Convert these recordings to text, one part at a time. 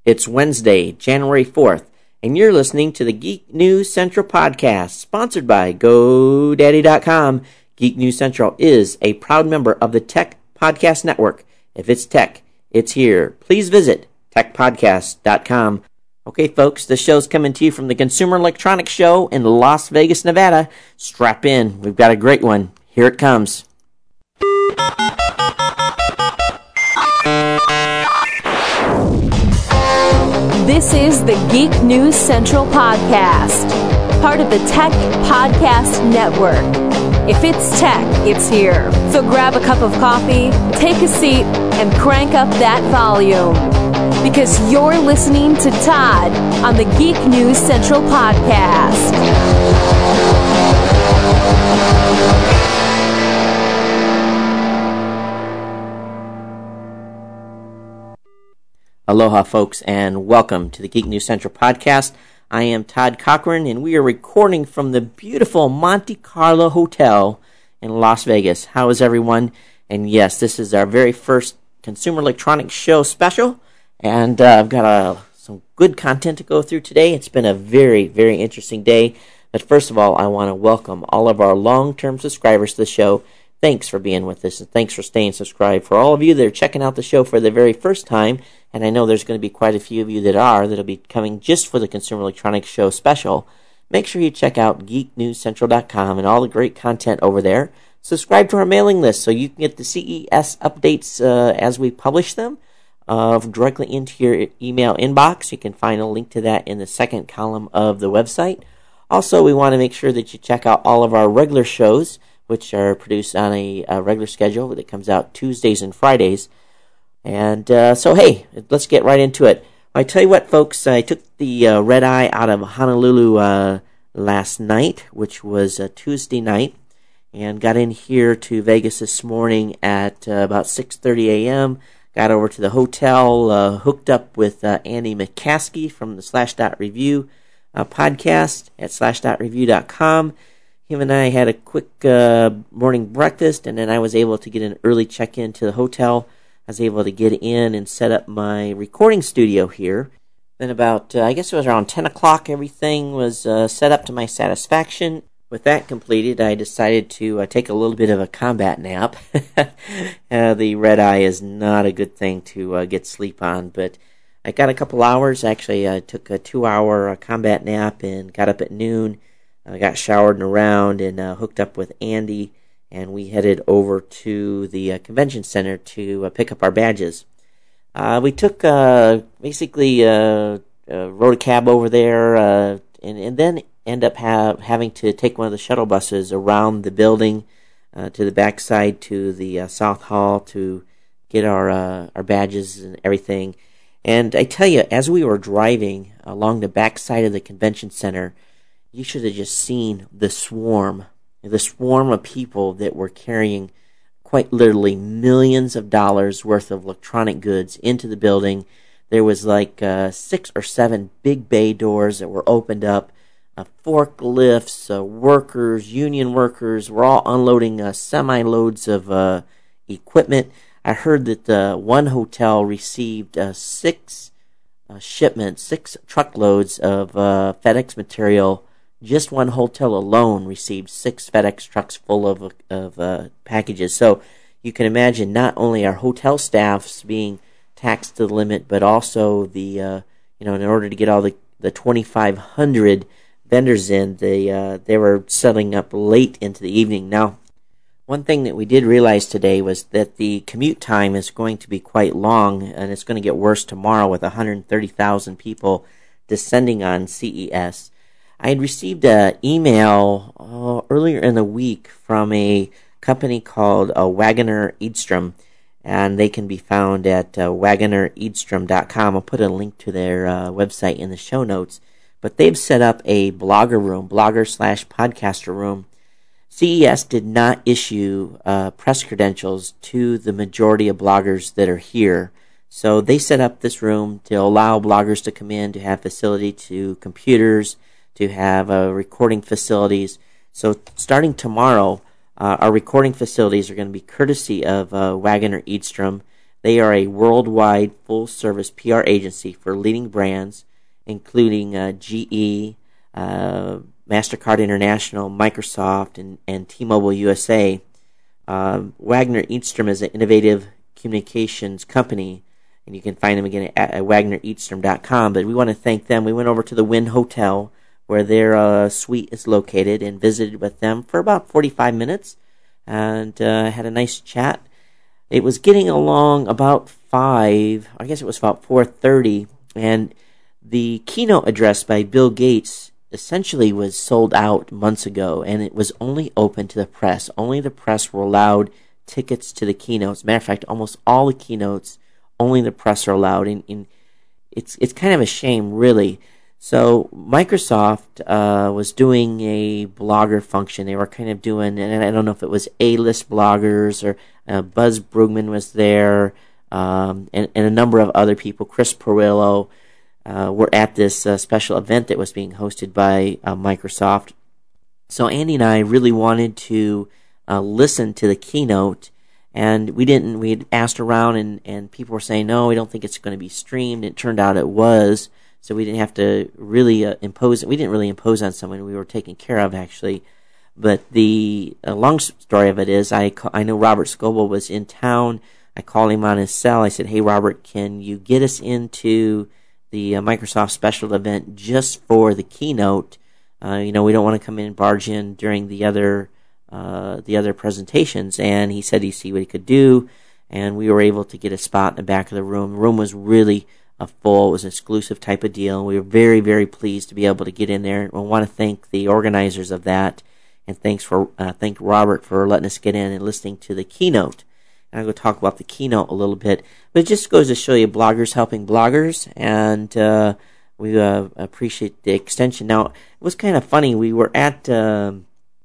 It's Wednesday, January 4th, and you're listening to the Geek News Central podcast, sponsored by GoDaddy.com. Geek News Central is a proud member of the Tech Podcast Network. If it's tech, it's here. Please visit techpodcast.com. Okay, folks, the show's coming to you from the Consumer Electronics Show in Las Vegas, Nevada. Strap in. We've got a great one. Here it comes. This is the Geek News Central podcast, part of the Tech Podcast Network. If it's tech, it's here. So grab a cup of coffee, take a seat, and crank up that volume. Because you're listening to Todd on the Geek News Central podcast. Aloha, folks, and welcome to the Geek News Central podcast. I am Todd Cochran, and we are recording from the beautiful Monte Carlo Hotel in Las Vegas. How is everyone? And yes, this is our very first Consumer Electronics Show special, and I've got some good content to go through today. It's been a very, very interesting day. But first of all, I want to welcome all of our long-term subscribers to the show. Thanks for being with us, and thanks for staying subscribed. For all of you that are checking out the show for the very first time, and I know there's going to be quite a few of you that'll be coming just for the Consumer Electronics Show special, make sure you check out geeknewscentral.com and all the great content over there. Subscribe to our mailing list so you can get the CES updates as we publish them directly into your email inbox. You can find a link to that in the second column of the website. Also, we want to make sure that you check out all of our regular shows, which are produced on a regular schedule that comes out Tuesdays and Fridays. And so, hey, let's get right into it. I tell you what, folks, I took the red eye out of Honolulu last night, which was Tuesday night, and got in here to Vegas this morning at about 6:30 a.m., got over to the hotel, hooked up with Andy McCaskey from the Slash.Review podcast at slash.review.com. Him and I had a quick morning breakfast, and then I was able to get an early check-in to the hotel. I was able to get in and set up my recording studio here. Then about, I guess it was around 10 o'clock, everything was set up to my satisfaction. With that completed, I decided to take a little bit of a combat nap. The red eye is not a good thing to get sleep on, but I got a couple hours. Actually, I took a 2-hour combat nap and got up at noon. I got showered and around and hooked up with Andy, and we headed over to the convention center to pick up our badges. We took, basically, rode a cab over there, and then end up having to take one of the shuttle buses around the building to the backside to the South Hall to get our badges and everything. And I tell you, as we were driving along the backside of the convention center, you should have just seen the swarm of people that were carrying quite literally millions of dollars worth of electronic goods into the building. There was like 6 or 7 big bay doors that were opened up. Forklifts, workers, union workers were all unloading semi-loads of equipment. I heard that one hotel received 6 shipments, 6 truckloads of FedEx material. Just one hotel alone received 6 FedEx trucks full of packages. So you can imagine not only our hotel staffs being taxed to the limit, but also the in order to get all the 2,500 vendors in, they were settling up late into the evening. Now, one thing that we did realize today was that the commute time is going to be quite long, and it's going to get worse tomorrow with 130,000 people descending on CES. I had received an email earlier in the week from a company called Wagoner Edstrom, and they can be found at wagoneredstrom.com. I'll put a link to their website in the show notes. But they've set up a blogger room, blogger/podcaster room. CES did not issue press credentials to the majority of bloggers that are here. So they set up this room to allow bloggers to come in, to have facility to computers, to have recording facilities. So starting tomorrow, our recording facilities are going to be courtesy of Wagoner Edstrom. They are a worldwide full-service PR agency for leading brands, including GE, MasterCard International, Microsoft, and T-Mobile USA. Wagner Eatstrom is an innovative communications company, and you can find them again at wagnereatstrom.com. But we want to thank them. We went over to the Wynn Hotel, where their suite is located, and visited with them for about 45 minutes, and had a nice chat. It was getting along about 5, I guess it was about 4:30, and the keynote address by Bill Gates essentially was sold out months ago, and it was only open to the press. Only the press were allowed tickets to the keynotes. As a matter of fact, almost all the keynotes, only the press are allowed, and it's kind of a shame, really. So Microsoft was doing a blogger function. They were kind of doing, and I don't know if it was A-list bloggers or Buzz Brugman was there, and a number of other people. Chris Pirillo were at this special event that was being hosted by Microsoft. So Andy and I really wanted to listen to the keynote, and we didn't. We had asked around, and people were saying, no, we don't think it's going to be streamed. It turned out it was. So we didn't have to really impose. We didn't really impose on someone. We were taken care of, actually. But the long story of it is, I know Robert Scoble was in town. I called him on his cell. I said, "Hey, Robert, can you get us into the Microsoft special event just for the keynote? We don't want to come in and barge in during the other presentations." And he said he'd see what he could do, and we were able to get a spot in the back of the room. The room was really full. It was an exclusive type of deal. We were very, very pleased to be able to get in there. We want to thank the organizers of that, and thank Robert for letting us get in and listening to the keynote. And I'm going to talk about the keynote a little bit, but it just goes to show you bloggers helping bloggers, and we appreciate the extension. Now, it was kind of funny. We were at the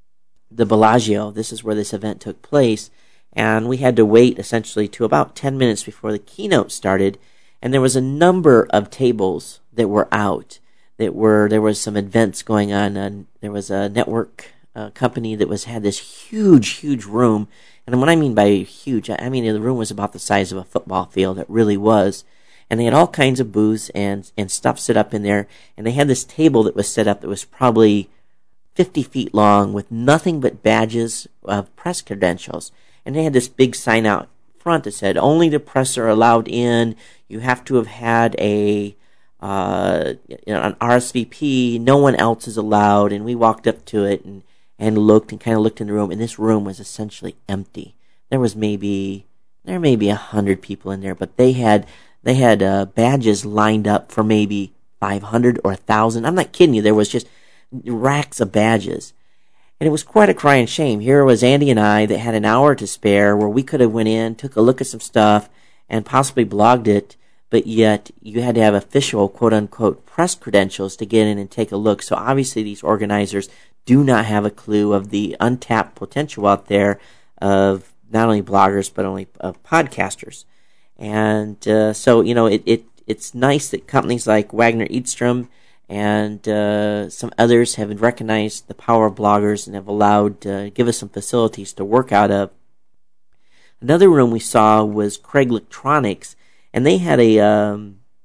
Bellagio. This is where this event took place, and we had to wait essentially to about 10 minutes before the keynote started. And there was a number of tables that were out. There was some events going on. There was a network company that had this huge room. And what I mean by huge, I mean the room was about the size of a football field. It really was. And they had all kinds of booths and stuff set up in there. And they had this table that was set up that was probably 50 feet long with nothing but badges of press credentials. And they had this big sign out front that said, "Only the press are allowed in. You have to have had an RSVP. No one else is allowed." And we walked up to it and looked in the room, and this room was essentially empty. There may be 100 people in there, but they had badges lined up for maybe 500 or 1,000. I'm not kidding you. There was just racks of badges. And it was quite a crying shame. Here was Andy and I that had an hour to spare where we could have went in, took a look at some stuff, and possibly blogged it, but yet you had to have official, quote-unquote, press credentials to get in and take a look. So obviously these organizers do not have a clue of the untapped potential out there of not only bloggers, but only of podcasters. And so, it's nice that companies like Wagner Eatstrom and some others have recognized the power of bloggers and have allowed give us some facilities to work out of. Another room we saw was Craig Electronics, and they had a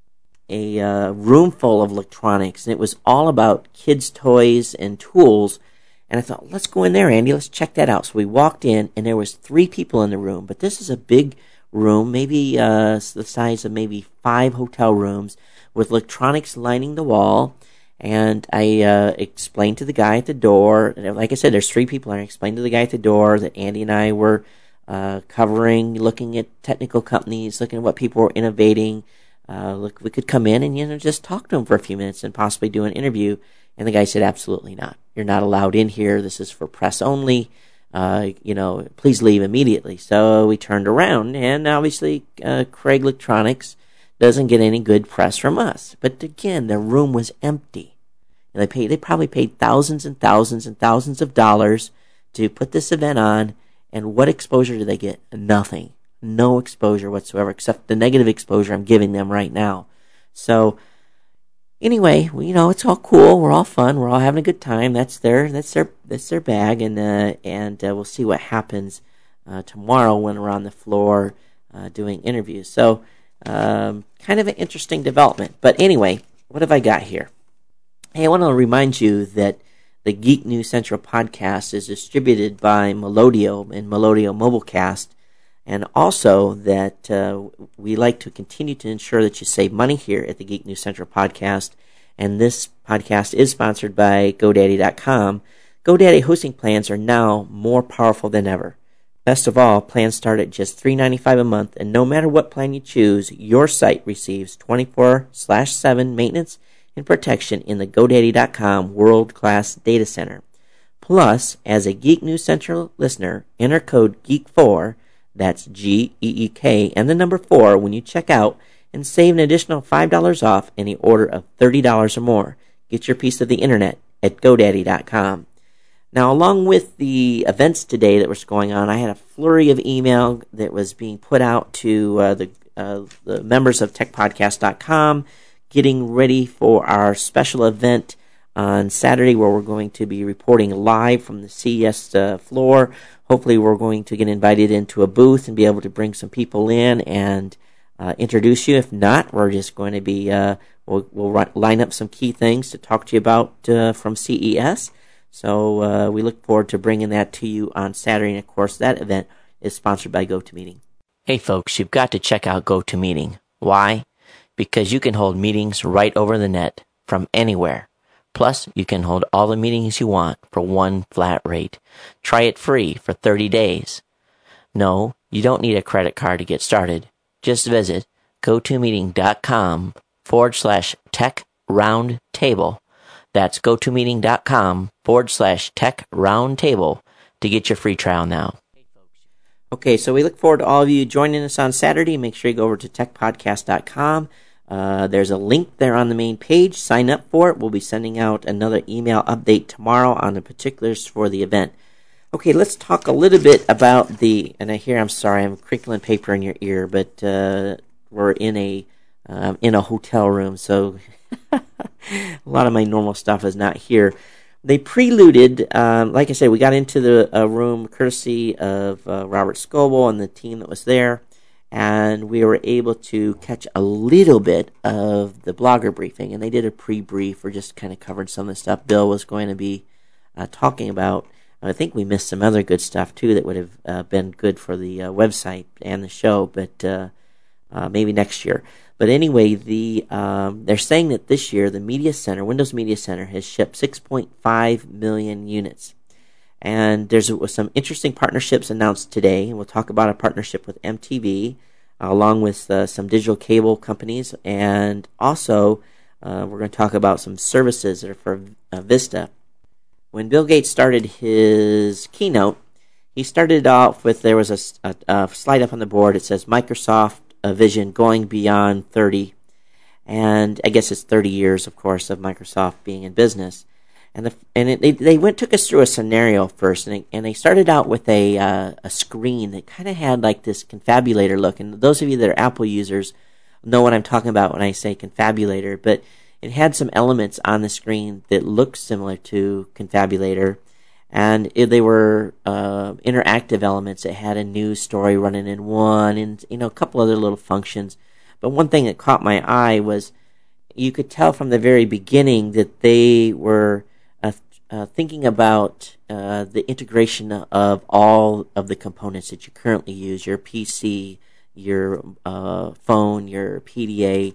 room full of electronics, and it was all about kids' toys and tools. And I thought, let's go in there, Andy. Let's check that out. So we walked in, and there was 3 people in the room, but this is a big room, maybe the size of maybe 5 hotel rooms, with electronics lining the wall. And I explained to the guy at the door, and like I said, there's 3 people, and I explained to the guy at the door that Andy and I were covering, looking at technical companies, looking at what people were innovating. Look, we could come in and just talk to them for a few minutes and possibly do an interview. And the guy said, "Absolutely not. You're not allowed in here. This is for press only. Please leave immediately." So we turned around, and obviously Craig Electronics doesn't get any good press from us. But again, the room was empty. And they probably paid thousands and thousands and thousands of dollars to put this event on. And what exposure do they get? Nothing. No exposure whatsoever, except the negative exposure I'm giving them right now. So anyway, it's all cool. We're all fun. We're all having a good time. That's their bag, and we'll see what happens tomorrow when we're on the floor doing interviews. So kind of an interesting development. But anyway, what have I got here? Hey, I want to remind you that the Geek News Central podcast is distributed by Melodio and Melodio Mobilecast, and also that we like to continue to ensure that you save money here at the Geek News Central podcast. And this podcast is sponsored by GoDaddy.com. GoDaddy hosting plans are now more powerful than ever. Best of all, plans start at just $3.95 a month, and no matter what plan you choose, your site receives 24/7 maintenance and protection in the GoDaddy.com world-class data center. Plus, as a Geek News Central listener, enter code GEEK4, that's G-E-E-K, and the number 4 when you check out, and save an additional $5 off any order of $30 or more. Get your piece of the internet at GoDaddy.com. Now, along with the events today that was going on, I had a flurry of email that was being put out to the members of TechPodcast.com, getting ready for our special event on Saturday where we're going to be reporting live from the CES floor. Hopefully we're going to get invited into a booth and be able to bring some people in and introduce you. If not, we're just going to be, we'll line up some key things to talk to you about from CES. So we look forward to bringing that to you on Saturday. And, of course, that event is sponsored by GoToMeeting. Hey, folks, you've got to check out GoToMeeting. Why? Because you can hold meetings right over the net from anywhere. Plus, you can hold all the meetings you want for one flat rate. Try it free for 30 days. No, you don't need a credit card to get started. Just visit gotomeeting.com/tech-roundtable. That's gotomeeting.com/tech-roundtable to get your free trial now. Okay, so we look forward to all of you joining us on Saturday. Make sure you go over to techpodcast.com. There's a link there on the main page. Sign up for it. We'll be sending out another email update tomorrow on the particulars for the event. Okay, let's talk a little bit about I'm sorry, I'm crinkling paper in your ear, but we're in a hotel room, so a lot of my normal stuff is not here. They preluded, like I said, we got into the room courtesy of Robert Scoble and the team that was there, and we were able to catch a little bit of the blogger briefing, and they did a pre-brief or just kind of covered some of the stuff Bill was going to be talking about. I think we missed some other good stuff, too, that would have been good for the website and the show, but maybe next year. But anyway, they're saying that this year the Media Center, Windows Media Center, has shipped 6.5 million units. And there's some interesting partnerships announced today. We'll talk about a partnership with MTV, along with some digital cable companies. And also, we're going to talk about some services that are for Vista. When Bill Gates started his keynote, he started off with, there was a slide up on the board. It says Microsoft vision going beyond 30, and I guess it's 30 years, of course, of Microsoft being in business. And they took us through a scenario first, and they started out with a screen that kind of had like this confabulator look. And those of you that are Apple users know what I'm talking about when I say confabulator, but it had some elements on the screen that looked similar to confabulator. And they were interactive elements. It had a news story running in one, and a couple other little functions. But one thing that caught my eye was you could tell from the very beginning that they were thinking about the integration of all of the components that you currently use: your PC, your phone, your PDA.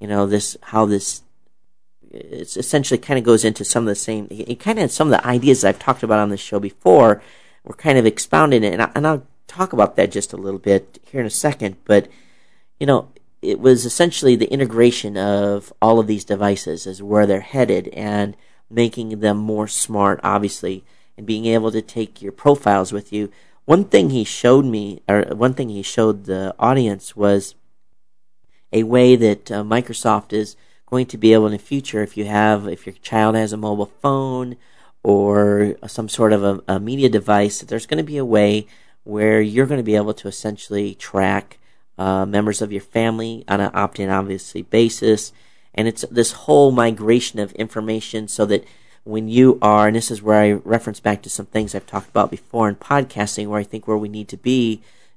It essentially kind of goes into some of the same. It kind of some of the ideas I've talked about on this show before. We're kind of expounding it, and I'll talk about that just a little bit here in a second. But it was essentially the integration of all of these devices is where they're headed, and making them more smart, obviously, and being able to take your profiles with you. One thing he showed the audience was a way that Microsoft is going to be able in the future, if your child has a mobile phone or some sort of a media device, that there's going to be a way where you're going to be able to essentially track members of your family on an opt-in, obviously, basis. And it's this whole migration of information so that when you are, and this is where I reference back to some things I've talked about before in podcasting, where I think where we need to be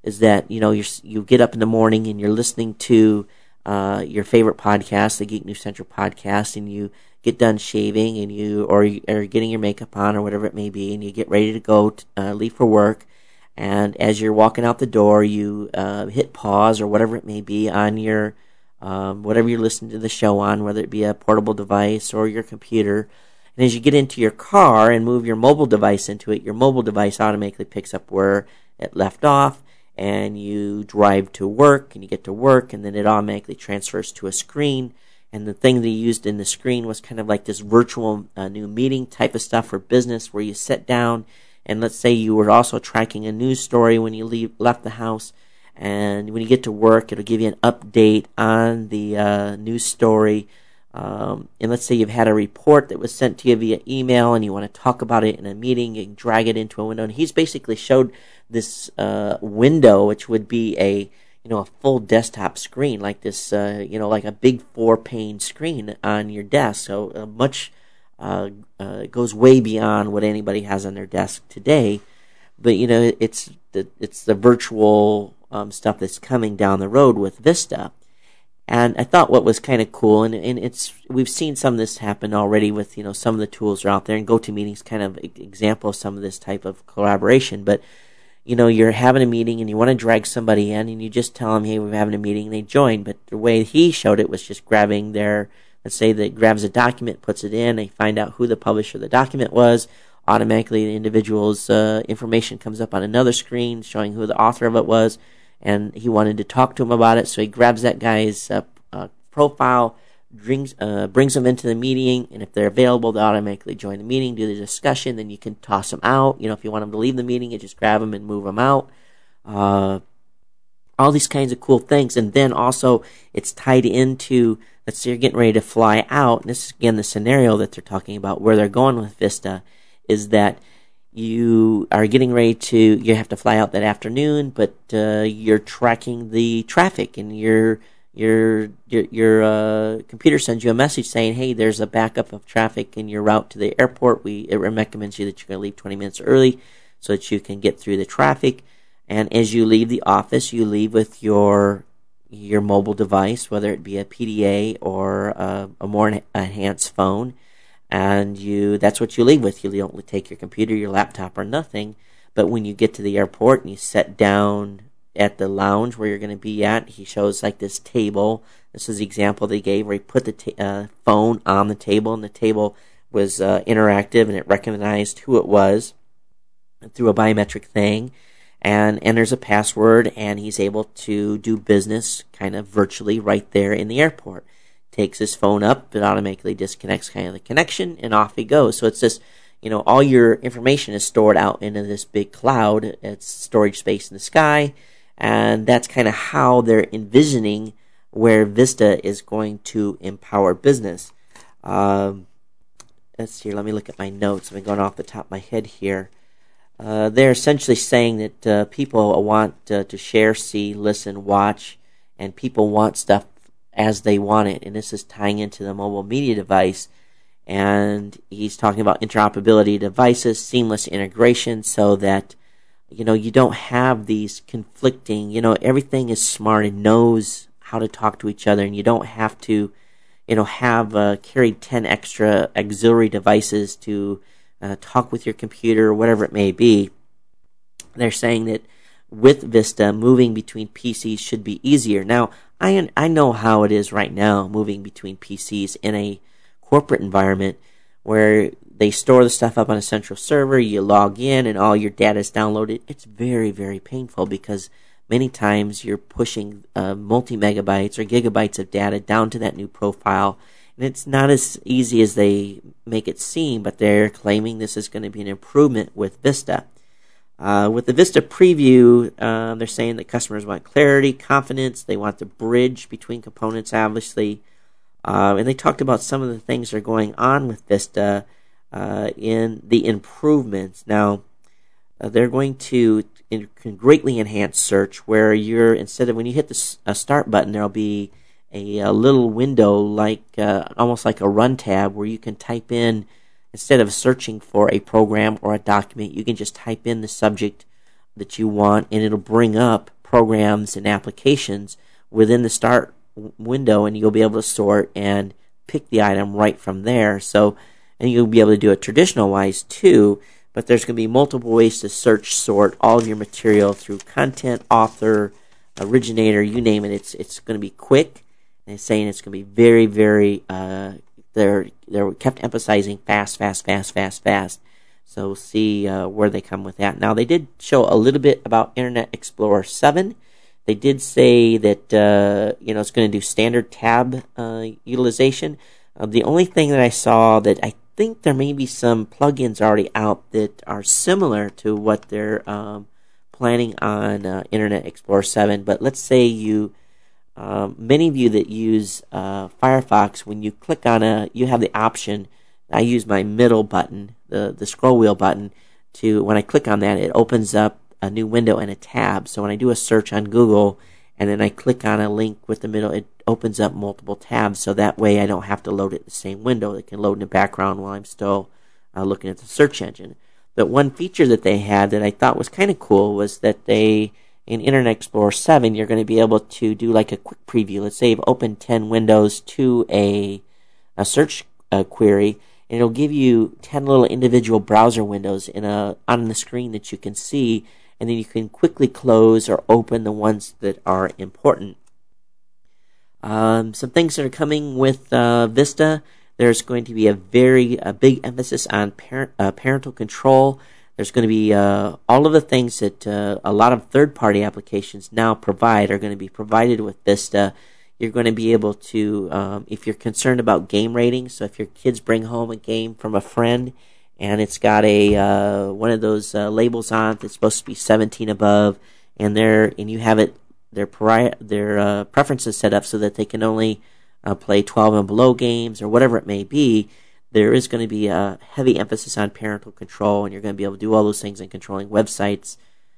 is that you get up in the morning and you're listening to your favorite podcast, the Geek News Central podcast, and you get done shaving and you are getting your makeup on or whatever it may be, and you get ready to go leave for work. And as you're walking out the door, you hit pause or whatever it may be on your whatever you're listening to the show on, whether it be a portable device or your computer. And as you get into your car and move your mobile device into it, your mobile device automatically picks up where it left off, and you drive to work, and you get to work, and then it automatically transfers to a screen. And the thing they used in the screen was kind of like this virtual new meeting type of stuff for business, where you sit down, and let's say you were also tracking a news story when you left the house, and when you get to work, it'll give you an update on the news story. And let's say you've had a report that was sent to you via email and you want to talk about it in a meeting, you can drag it into a window. And he's basically showed this window, which would be a full desktop screen, like this, like a big 4-pane screen on your desk. So much goes way beyond what anybody has on their desk today. But it's the virtual stuff that's coming down the road with Vista. And I thought what was kind of cool, and we've seen some of this happen already with some of the tools are out there, and GoToMeeting's kind of example of some of this type of collaboration. But you're having a meeting and you want to drag somebody in, and you just tell them, hey, we're having a meeting, and they join. But the way he showed it was just grabbing let's say that grabs a document, puts it in, they find out who the publisher of the document was. Automatically, the individual's information comes up on another screen showing who the author of it was. And he wanted to talk to him about it, so he grabs that guy's profile, brings them into the meeting, and if they're available, they automatically join the meeting, do the discussion. Then you can toss them out. If you want them to leave the meeting, you just grab them and move them out. All these kinds of cool things. And then also, it's tied into, let's say you're getting ready to fly out, and this is, again, the scenario that they're talking about, where they're going with Vista, is that you are getting ready you have to fly out that afternoon, but you're tracking the traffic, and your computer sends you a message saying, hey, there's a backup of traffic in your route to the airport. It recommends you that you're going to leave 20 minutes early so that you can get through the traffic. And as you leave the office, you leave with your mobile device, whether it be a PDA or a more enhanced phone. And that's what you leave with. You don't take your computer, your laptop, or nothing. But when you get to the airport and you sit down at the lounge where you're going to be at, he shows like this table. This is the example they gave, where he put the phone on the table, and the table was interactive, and it recognized who it was through a biometric thing, and enters a password, and he's able to do business kind of virtually right there in the airport. Takes his phone up, it automatically disconnects kind of the connection, and off he goes. So it's just, all your information is stored out into this big cloud. It's storage space in the sky, and that's kind of how they're envisioning where Vista is going to empower business. Let's see, let me look at my notes. I've been going off the top of my head here. They're essentially saying that people want to share, see, listen, watch, and people want stuff as they want it, and this is tying into the mobile media device. And he's talking about interoperability devices, seamless integration, so that you don't have these conflicting. Everything is smart and knows how to talk to each other, and you don't have to have carried 10 extra auxiliary devices to talk with your computer or whatever it may be. They're saying that with Vista, moving between PCs should be easier. Now, I know how it is right now, moving between PCs in a corporate environment where they store the stuff up on a central server, you log in, and all your data is downloaded. It's very, very painful, because many times you're pushing multi-megabytes or gigabytes of data down to that new profile, and it's not as easy as they make it seem, but they're claiming this is going to be an improvement with Vista. With the Vista preview, they're saying that customers want clarity, confidence. They want the bridge between components, obviously. And they talked about some of the things that are going on with Vista in the improvements. Now, they're going to greatly enhance search, where instead of when you hit the start button, there'll be a little window like almost like a run tab, where you can type in, instead of searching for a program or a document, you can just type in the subject that you want, and it'll bring up programs and applications within the start window, and you'll be able to sort and pick the item right from there. So, and you'll be able to do it traditional wise too, but there's going to be multiple ways to search, sort all of your material through content, author, originator, you name it. It's going to be quick, and it's saying it's going to be very, very, they're kept emphasizing fast. So we'll see where they come with that. Now, they did show a little bit about Internet Explorer 7. They did say that it's going to do standard tab utilization. The only thing that I saw that I think there may be some plugins already out that are similar to what they're planning on Internet Explorer 7. But let's say many of you that use Firefox, when you click on you have the option. I use my middle button, the scroll wheel button, when I click on that, it opens up a new window and a tab. So when I do a search on Google and then I click on a link with the middle, it opens up multiple tabs. So that way I don't have to load it in the same window. It can load in the background while I'm still looking at the search engine. But one feature that they had that I thought was kind of cool was that in Internet Explorer 7, you're going to be able to do like a quick preview. Let's say you've opened 10 windows to a search query, and it'll give you 10 little individual browser windows on the screen that you can see, and then you can quickly close or open the ones that are important. Some things that are coming with Vista. There's going to be a big emphasis on parental control. There's going to be all of the things that a lot of third-party applications now provide are going to be provided with Vista. You're going to be able to, if you're concerned about game ratings, so if your kids bring home a game from a friend and it's got one of those labels on it that's supposed to be 17 above, and you have their preferences set up so that they can only play 12 and below games or whatever it may be, there is going to be a heavy emphasis on parental control, and you're going to be able to do all those things in controlling websites.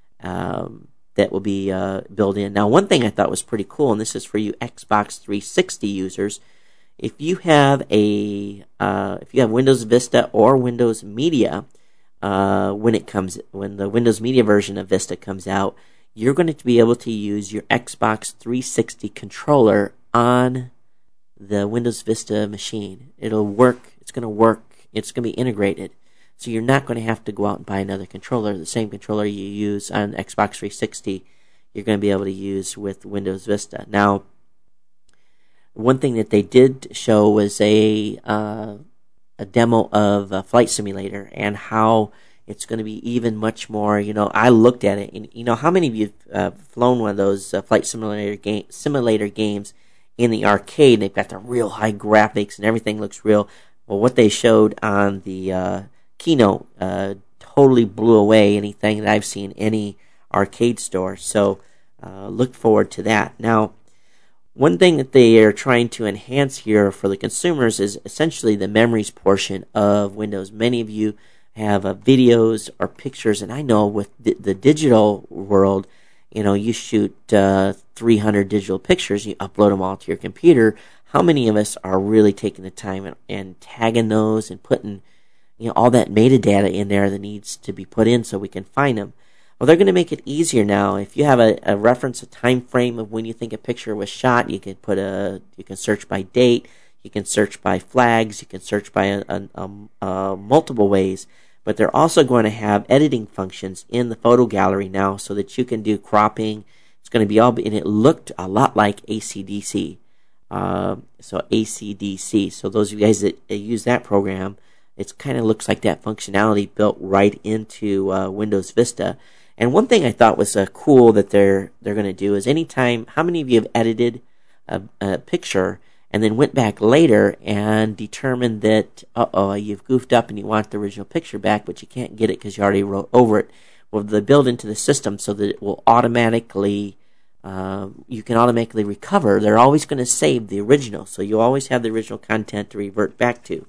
That will be built in. Now, one thing I thought was pretty cool, and this is for you Xbox 360 users, if you have Windows Vista or Windows Media, when the Windows Media version of Vista comes out, you're going to be able to use your Xbox 360 controller on the Windows Vista machine. It'll work. It's going to work. It's going to be integrated. So you're not going to have to go out and buy another controller. The same controller you use on Xbox 360, you're going to be able to use with Windows Vista. Now, one thing that they did show was a demo of Flight Simulator and how it's going to be even much more. I looked at it, and how many of you have flown one of those Flight Simulator games in the arcade? They've got the real high graphics and everything looks real. Well, what they showed on the keynote totally blew away anything that I've seen any arcade store. So look forward to that. Now, one thing that they are trying to enhance here for the consumers is essentially the memories portion of Windows. Many of you have videos or pictures, and I know with the digital world, you shoot 300 digital pictures, you upload them all to your computer. How many of us are really taking the time and tagging those and putting all that metadata in there that needs to be put in so we can find them? Well, they're going to make it easier now. If you have a reference, a time frame of when you think a picture was shot, you can search by date, you can search by flags, you can search by multiple ways. But they're also going to have editing functions in the photo gallery now so that you can do cropping. It's going to be and it looked a lot like ACDC. So ACDC. So those of you guys that use that program, it kind of looks like that functionality built right into Windows Vista. And one thing I thought was cool that they're going to do is anytime, how many of you have edited a picture and then went back later and determined that, you've goofed up and you want the original picture back, but you can't get it because you already wrote over it? Well, they build into the system so that it will automatically, you can automatically recover. They're always going to save the original, so you always have the original content to revert back to.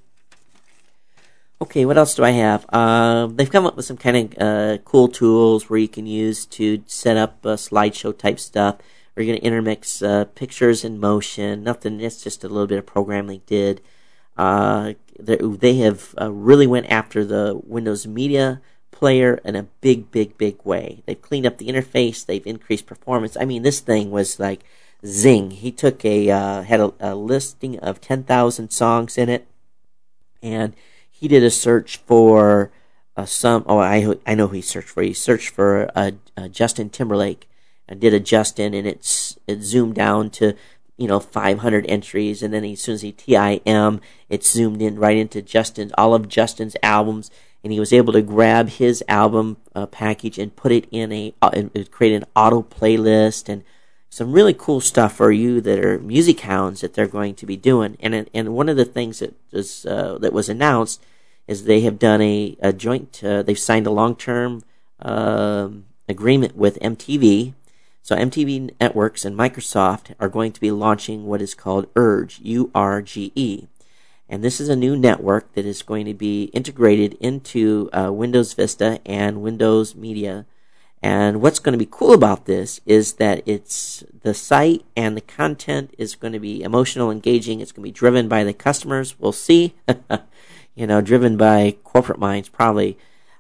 Okay, what else do I have? They've come up with some kind of cool tools where you can use to set up slideshow type stuff. Or you're going to intermix pictures and motion. Nothing. It's just a little bit of programming they did. They have really went after the Windows Media player in a big, big, big way. They've cleaned up the interface. They've increased performance. I mean, this thing was like zing. He took had a listing of 10,000 songs in it, and he did a search for I know who he searched for. He searched for Justin Timberlake and did a Justin, and it zoomed down to 500 entries, and then as soon as he TIM, it zoomed in right into all of Justin's albums, and he was able to grab his album package and put it in and create an auto playlist and some really cool stuff for you that are music hounds that they're going to be doing. And one of the things that was announced is they have done a joint. They've signed a long-term agreement with MTV. So MTV Networks and Microsoft are going to be launching what is called Urge, URGE. And this is a new network that is going to be integrated into Windows Vista and Windows Media. And what's going to be cool about this is that the site and the content is going to be emotional, engaging. It's going to be driven by the customers. We'll see. Driven by corporate minds, probably.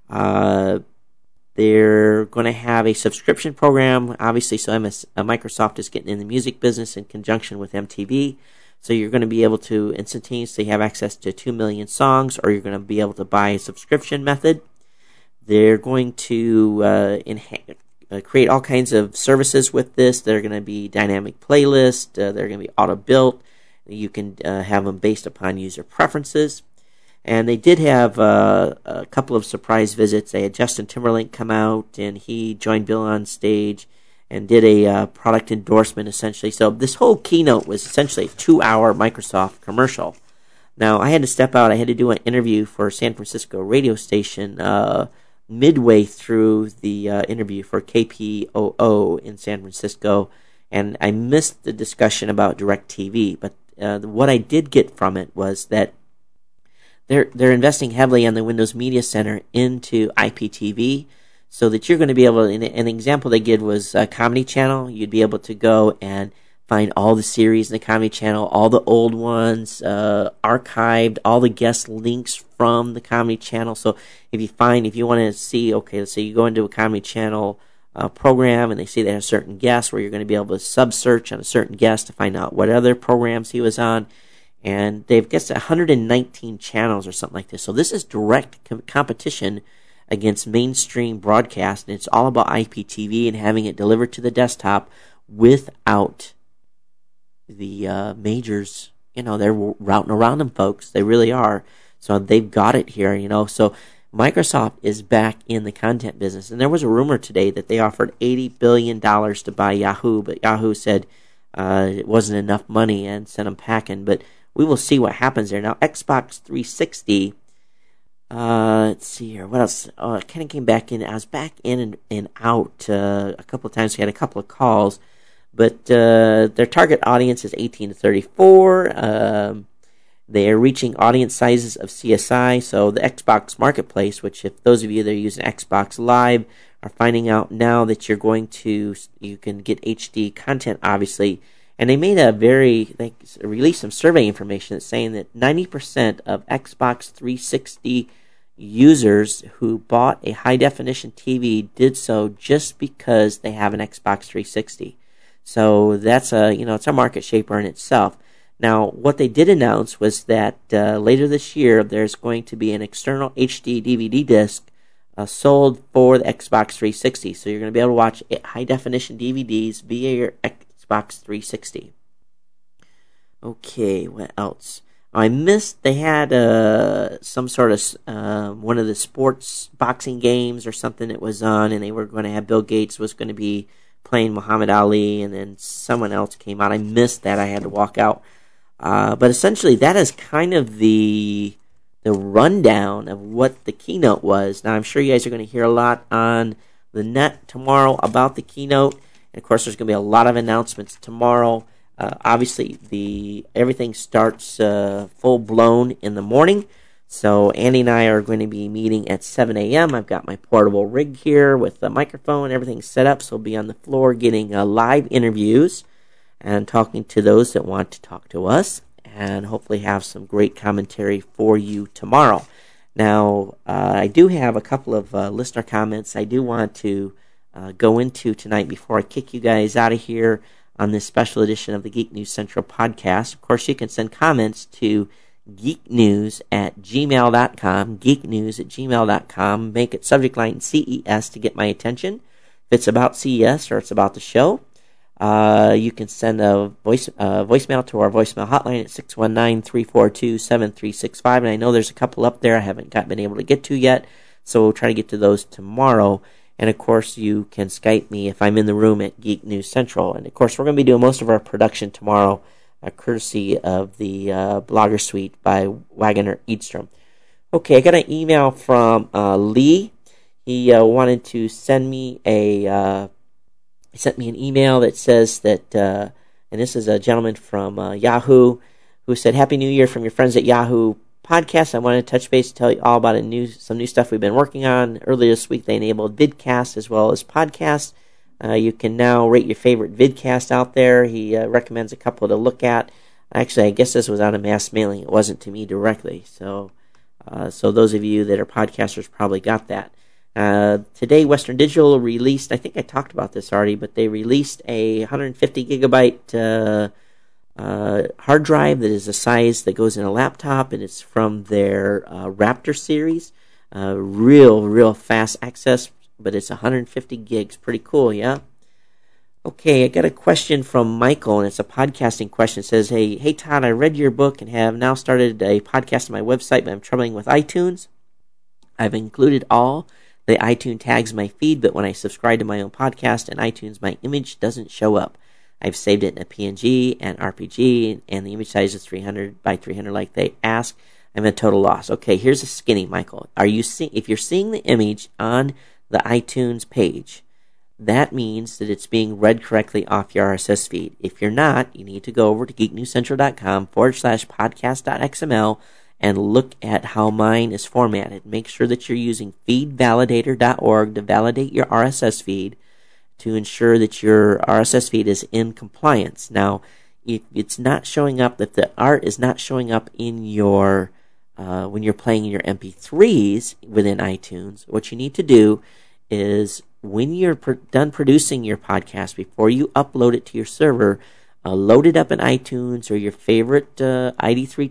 They're going to have a subscription program, obviously, so Microsoft is getting in the music business in conjunction with MTV. So you're going to be able to instantaneously have access to 2 million songs, or you're going to be able to buy a subscription method. They're going to create all kinds of services with this. They're going to be dynamic playlists. They're going to be auto-built. You can have them based upon user preferences. And they did have a couple of surprise visits. They had Justin Timberlake come out, and he joined Bill on stage and did a product endorsement, essentially. So this whole keynote was essentially a 2-hour Microsoft commercial. Now, I had to step out. I had to do an interview for a San Francisco radio station midway through the interview for KPOO in San Francisco, and I missed the discussion about DirecTV. But what I did get from it was that they're investing heavily on the Windows Media Center into IPTV, so that you're going to be able. An example they did was Comedy Channel. You'd be able to go and find all the series in the Comedy Channel, all the old ones, archived, all the guest links from the Comedy Channel. So if you want to see, let's say you go into a Comedy Channel program and they say they have certain guests, where you're going to be able to sub-search on a certain guest to find out what other programs he was on. And they've got 119 channels or something like this. So this is direct competition against mainstream broadcast, and it's all about IPTV and having it delivered to the desktop without the majors. They're routing around them, folks. They really are. So they've got it here, So Microsoft is back in the content business. And there was a rumor today that they offered $80 billion to buy Yahoo, but Yahoo said it wasn't enough money and sent them packing. But we will see what happens there. Now, Xbox 360, let's see here. What else? I kind of came back in. I was back in and out a couple of times. We had a couple of calls. But their target audience is 18 to 34. They are reaching audience sizes of CSI. So the Xbox Marketplace, which if those of you that are using Xbox Live are finding out now that you can get HD content, obviously. And they released some survey information that's saying that 90% of Xbox 360 users who bought a high-definition TV did so just because they have an Xbox 360. So that's it's a market shaper in itself. Now, what they did announce was that later this year, there's going to be an external HD DVD disc sold for the Xbox 360. So you're going to be able to watch high-definition DVDs via your Xbox 360. Okay, what else? I missed, they had some sort of one of the sports boxing games or something that was on, and they were going to have Bill Gates was going to be playing Muhammad Ali, and then someone else came out. I missed that. I had to walk out. But essentially, that is kind of the rundown of what the keynote was. Now, I'm sure you guys are going to hear a lot on the net tomorrow about the keynote. And, of course, there's going to be a lot of announcements tomorrow. Obviously, everything starts full-blown in the morning. So Andy and I are going to be meeting at 7 a.m. I've got my portable rig here with the microphone. Everything's set up, so we'll be on the floor getting live interviews and talking to those that want to talk to us, and hopefully have some great commentary for you tomorrow. Now, I do have a couple of listener comments I do want to go into tonight before I kick you guys out of here on this special edition of the Geek News Central podcast. Of course, you can send comments to geeknews@gmail.com, geeknews@gmail.com. Make it subject line CES to get my attention. If it's about CES or it's about the show, you can send a voicemail to our voicemail hotline at 619-342-7365. And I know there's a couple up there I haven't been able to get to yet, so we'll try to get to those tomorrow. And, of course, you can Skype me if I'm in the room at Geek News Central. And, of course, we're going to be doing most of our production tomorrow, courtesy of the Blogger Suite by Wagoner Edstrom. Okay, I got an email from Lee. He wanted to send me he sent me an email that says that, and this is a gentleman from Yahoo, who said, Happy New Year from your friends at Yahoo Podcast. I wanted to touch base and tell you all about some new stuff we've been working on. Earlier this week, they enabled vidcast as well as podcast. You can now rate your favorite vidcast out there. He recommends a couple to look at. Actually, I guess this was on a mass mailing. It wasn't to me directly. So those of you that are podcasters probably got that. Today, Western Digital released, I think I talked about this already, but they released a 150 gigabyte hard drive that is the size that goes in a laptop, and it's from their Raptor series. Real fast access, but it's 150 gigs. Pretty cool, yeah? Okay, I got a question from Michael, and it's a podcasting question. It says, Hey Todd, I read your book and have now started a podcast on my website, but I'm troubling with iTunes. I've included all the iTunes tags in my feed, but when I subscribe to my own podcast and iTunes, my image doesn't show up. I've saved it in a PNG and RPG, and the image size is 300 by 300 like they ask. I'm at a total loss. Okay, here's a skinny, Michael. If you're seeing the image on the iTunes page, that means that it's being read correctly off your RSS feed. If you're not, you need to go over to geeknewscentral.com/podcast.xml and look at how mine is formatted. Make sure that you're using feedvalidator.org to validate your RSS feed, to ensure that your RSS feed is in compliance. Now, if it's not showing up, if the art is not showing up in your when you're playing your MP3s within iTunes, what you need to do is when you're done producing your podcast, before you upload it to your server, load it up in iTunes or your favorite ID3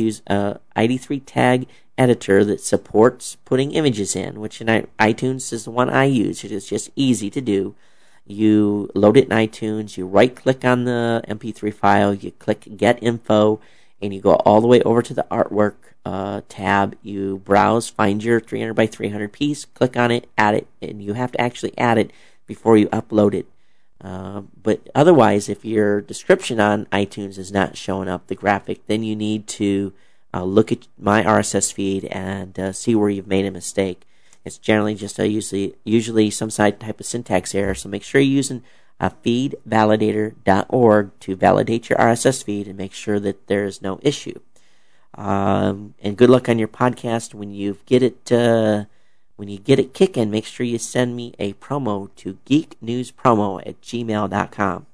tag editor that supports putting images in, which in iTunes is the one I use. It is just easy to do. You load it in iTunes, you right-click on the MP3 file, you click Get Info, and you go all the way over to the Artwork tab. You browse, find your 300 by 300 piece, click on it, add it, and you have to actually add it before you upload it. But otherwise, if your description on iTunes is not showing up, the graphic, then you need to look at my RSS feed and see where you've made a mistake. It's generally just usually some type of syntax error, so make sure you're using feedvalidator.org to validate your RSS feed and make sure that there is no issue. And good luck on your podcast. When you get it kicking, make sure you send me a promo to geeknewspromo@gmail.com.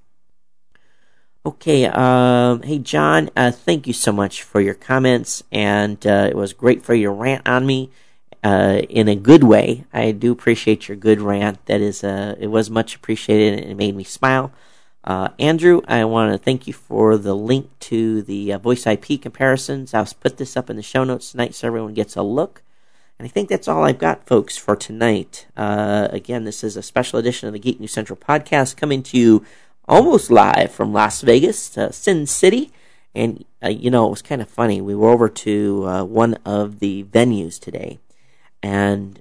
Okay, hey John, thank you so much for your comments, and it was great for your rant on me. In a good way. I do appreciate your good rant. That is, it was much appreciated and it made me smile. Andrew, I want to thank you for the link to the voice IP comparisons. I'll put this up in the show notes tonight so everyone gets a look. And I think that's all I've got, folks, for tonight. Again, this is a special edition of the Geek News Central podcast coming to you almost live from Las Vegas, Sin City. And, it was kind of funny. We were over to one of the venues today. And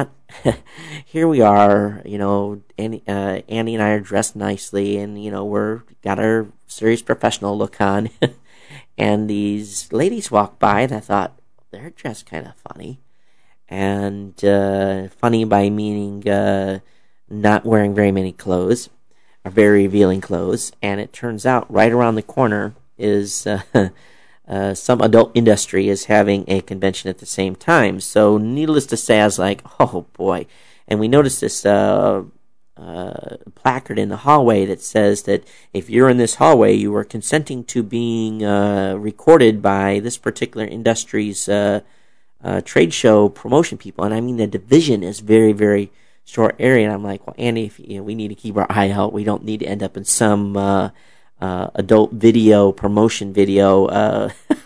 here we are, Andy and I are dressed nicely, and, we're got our serious professional look on. And these ladies walk by, and I thought, they're dressed kind of funny. And funny by meaning not wearing very many clothes, or very revealing clothes. And it turns out right around the corner is some adult industry is having a convention at the same time. So needless to say, I was like, oh boy. And we noticed this placard in the hallway that says that if you're in this hallway, you are consenting to being recorded by this particular industry's trade show promotion people, and I mean the division is very, very short area. And I'm like, well, Andy, we need to keep our eye out. We don't need to end up in some adult video promotion video.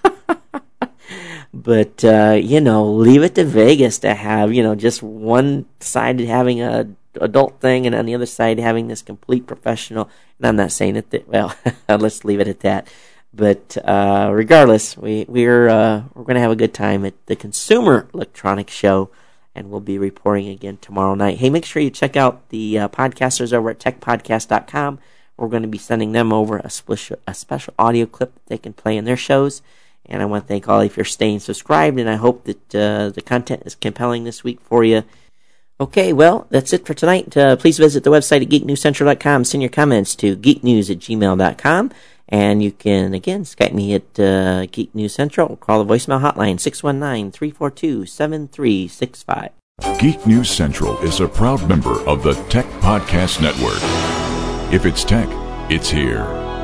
But leave it to Vegas to have just one side having a adult thing, and on the other side having this complete professional. And I'm not saying it that well. Let's leave it at that. But regardless, we're going to have a good time at the Consumer Electronics Show, and we'll be reporting again tomorrow night. Hey, make sure you check out the podcasters over at techpodcast.com. We're going to be sending them over a special audio clip that they can play in their shows. And I want to thank all of you for staying subscribed, and I hope that the content is compelling this week for you. Okay, well, that's it for tonight. Please visit the website at geeknewscentral.com. Send your comments to geeknews@gmail.com. And you can, again, Skype me at Geek News Central or call the voicemail hotline 619-342-7365. Geek News Central is a proud member of the Tech Podcast Network. If it's tech, it's here.